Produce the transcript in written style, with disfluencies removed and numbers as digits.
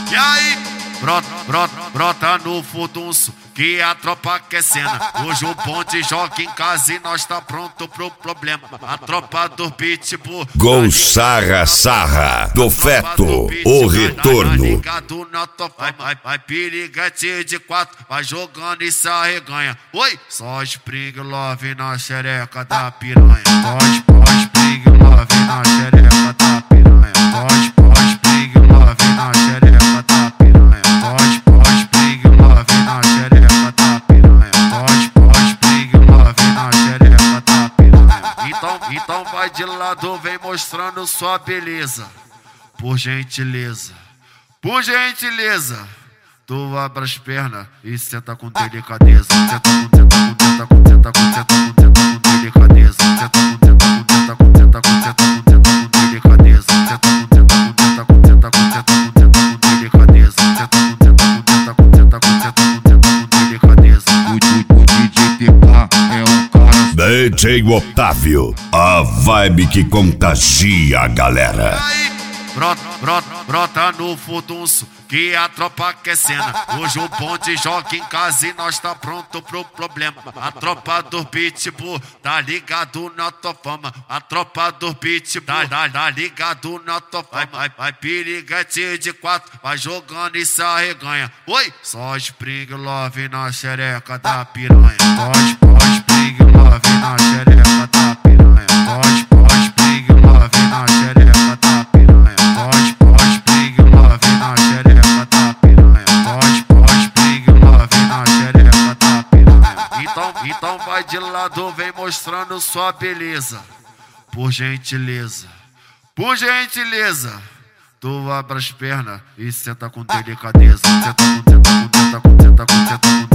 E aí, brota no furdunço, que a tropa quer cena. Hoje o Ponte joga em casa e nós tá pronto pro problema. A tropa do pitbull. Gol Sarra, do feto, o retorno. Vai piriguete de 4, vai jogando e se arreganha. Oi, só Spring Love na xereca da piranha. Só Spring Love na xereca da piranha. Só Spring Love na xereca da piranha. Só Spring Love na xereca da piranha. Só Spring Love na xereca da piranha. Então vai de lado, vem mostrando sua beleza. Por gentileza, tu abre as pernas e senta com delicadeza. Senta com delicadeza. Senta com delicadeza. Senta com delicadeza. O DJ TK é um cara. DJ Otávio, a vibe que contagia a galera. Brota no furdunço, que a tropa quer cena. Hoje o Ponte joga em casa e nós tá pronto pro problema. A tropa do pitbull tá ligado na tua fama. A tropa do pitbull tá ligado na tua fama. Vai piriguete de 4, vai jogando e se arreganha. Oi, só Spring Love na xereca da piranha. Só Spring Love na xereca da piranha. Só Spring Love na xereca da piranha. Só Spring Love na xereca da piranha. Só Spring Love na xereca da piranha. Então vai de lado, vem mostrando sua beleza. Por gentileza, tu abre as pernas e senta com delicadeza. Senta com